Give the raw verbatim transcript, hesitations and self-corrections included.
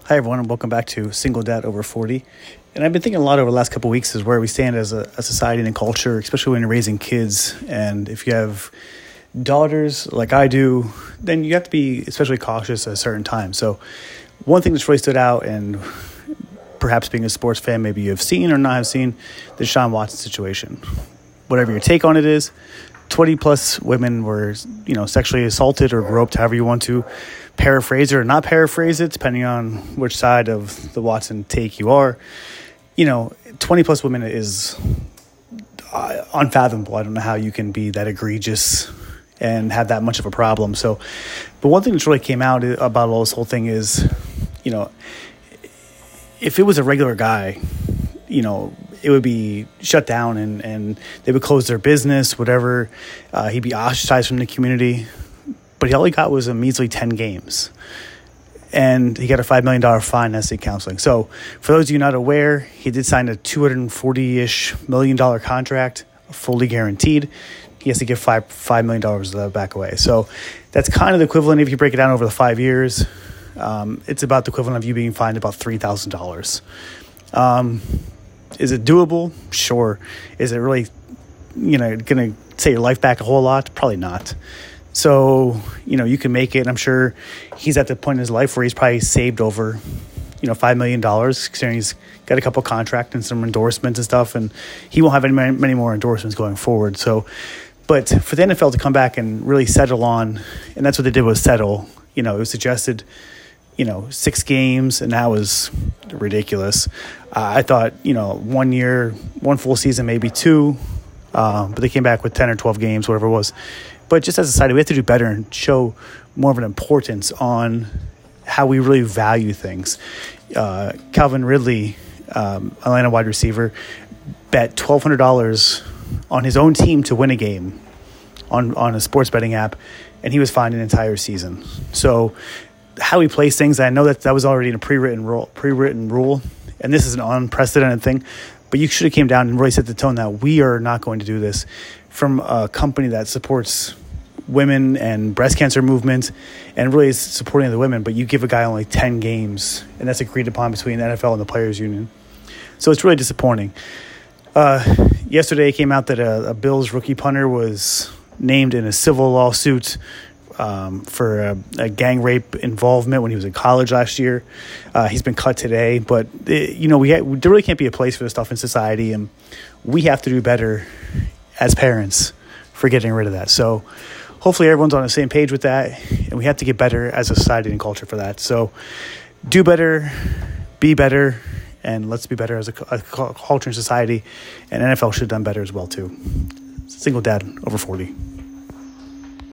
Hi, everyone, and welcome back to Single Dad Over forty. And I've been thinking a lot over the last couple of weeks is where we stand as a, a society and a culture, especially when you're raising kids. And if you have daughters like I do, then you have to be especially cautious at a certain time. So one thing that's really stood out, and perhaps being a sports fan, maybe you have seen or not have seen, the Deshaun Watson situation. Whatever your take on it is, twenty plus women were, you know, sexually assaulted or groped, however you want to paraphrase it or not paraphrase it, depending on which side of the Watson take you are. You know, twenty plus women is uh, unfathomable. I don't know how you can be that egregious and have that much of a problem. So, but one thing that's really came out about all this whole thing is, you know, if it was a regular guy, you know, it would be shut down and, and they would close their business, whatever. Uh, he'd be ostracized from the community. But all he got was a measly ten games. And he got a five million dollars fine and estate counseling. So for those of you not aware, he did sign a two hundred forty-ish million dollar contract, fully guaranteed. He has to give five, $5 million dollars of that back away. So that's kind of the equivalent, if you break it down over the five years, um, it's about the equivalent of you being fined about three thousand dollars. Um, is it doable? Sure. Is it really, you know, going to set your life back a whole lot? Probably not. So, you know, you can make it. And I'm sure he's at the point in his life where he's probably saved over, you know, five million dollars, considering he's got a couple of contracts and some endorsements and stuff. And he won't have any many more endorsements going forward. So, but for the N F L to come back and really settle on, and that's what they did was settle, you know, it was suggested, you know, six games, and that was ridiculous. Uh, I thought, you know, one year, one full season, maybe two, uh, but they came back with ten or twelve games, whatever it was. But just as a society, we have to do better and show more of an importance on how we really value things. Uh, Calvin Ridley, um, Atlanta wide receiver, bet twelve hundred dollars on his own team to win a game on, on a sports betting app, and he was fined an entire season. So how he plays things, I know that that was already in a pre-written rule, pre-written rule, and this is an unprecedented thing, but you should have came down and really set the tone that we are not going to do this from a company that supports women and breast cancer movement and really is supporting the women, but you give a guy only ten games, and that's agreed upon between the N F L and the Players Union. So it's really disappointing. Uh, yesterday it came out that a, a Bills rookie punter was named in a civil lawsuit um, for a, a gang rape involvement when he was in college last year. Uh, he's been cut today, but it, you know, we ha- there really can't be a place for this stuff in society, and we have to do better as parents for getting rid of that. So hopefully everyone's on the same page with that, and we have to get better as a society and culture for that. So do better, be better, and let's be better as a, a culture and society, and N F L should have done better as well too. Single Dad Over forty.